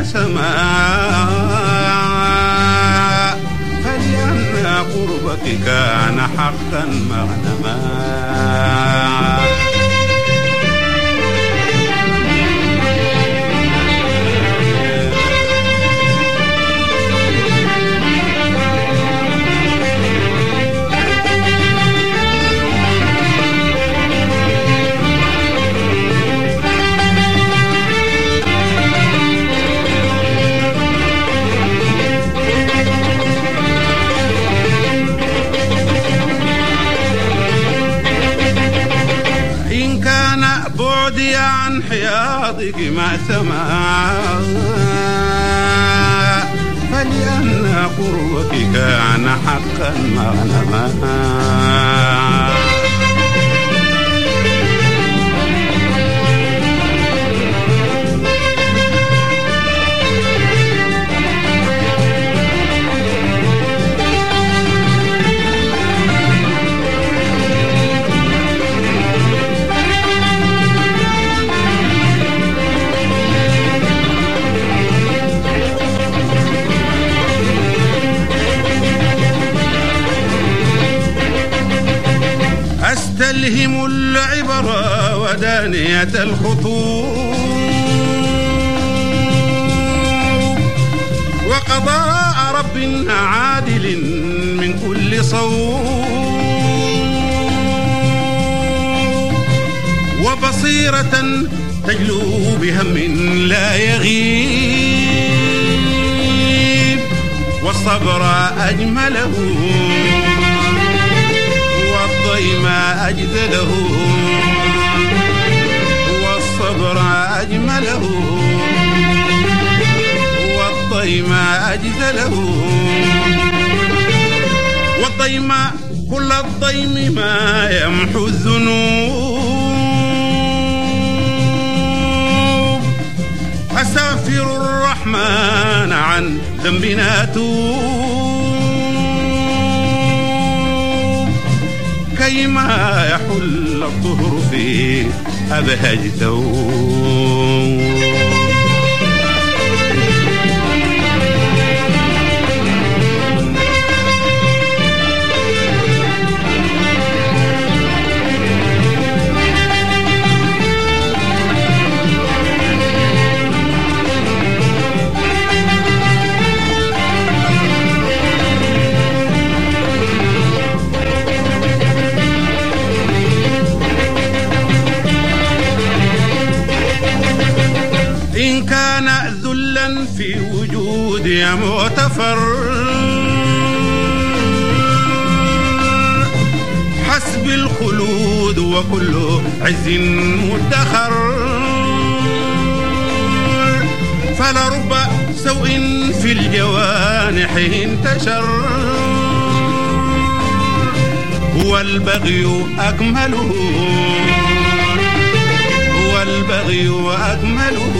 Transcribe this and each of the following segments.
سماء فلأن قربك كان حقا مغنما. بعدي عن حياضك مأثما فلأن قربك كان حقا مغنما. أستلهم العبر ودانية الخطوب وقضاء رب عادل من كل صوب وبصيرة تجلو بهم لا يغيب والصبر أجمله والضيم أجدله والصبر أجمله والضيم أجدله والضيم كل الضيم ما يمحو الذنوب. أستغفر الرحمن عن ذنبنا كيما يحل الطهر في أبهج ثوب. إن كان ذلا في وجودي مغتفر حسب الخلود وكل عز مدخر فلرب سوء في الجوانح انتشر هو البغي أكمله والبغي وأكمله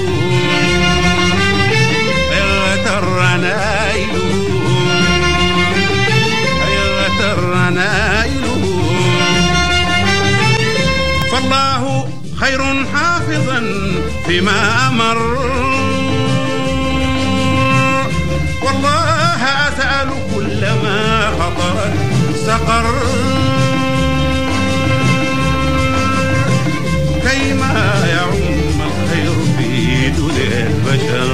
اغتر نائله فالله خير حافظا فيما أمر والله أسأل كل ما خطر سقر كيما يعم الخير في دون البشر.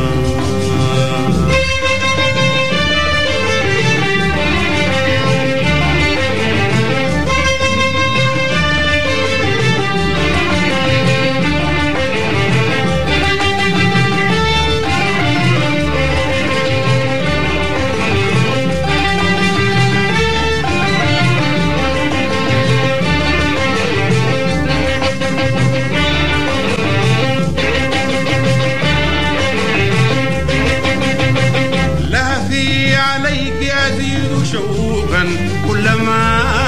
شوقا كلما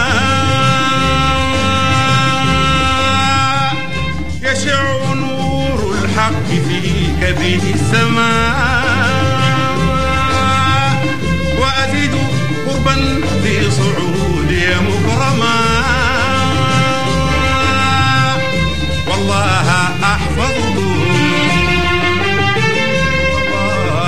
يشع نور الحق في كبد السماء وأزيد قربا في صعودي مكرما والله أحفظه والله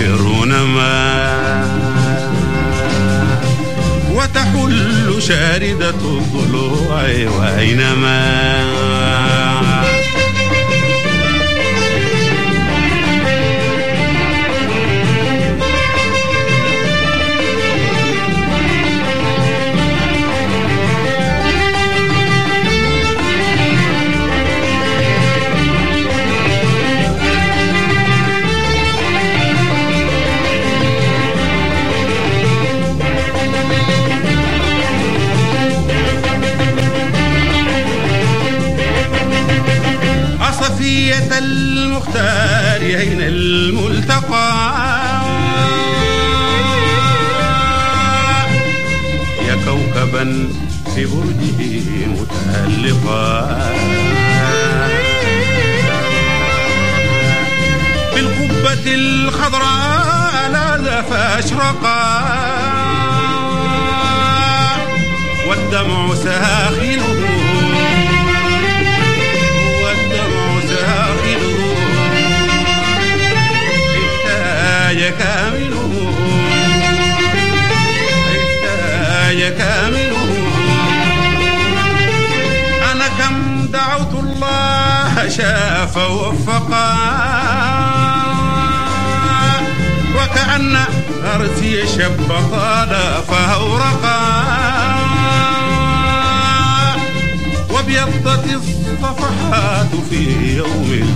يفرون ما وتحل شاردة الضلوع وأينما صفية المختار أين الملتقى يا كوكبا في برجه متألقا بالقبة الخضراء لاذ فأشرقا والدمع ساخنه كامله أنا كم دعوت الله شاف ووفقا وكأن أرسي شب طال فأورقا وابيضت الصفحات في يوم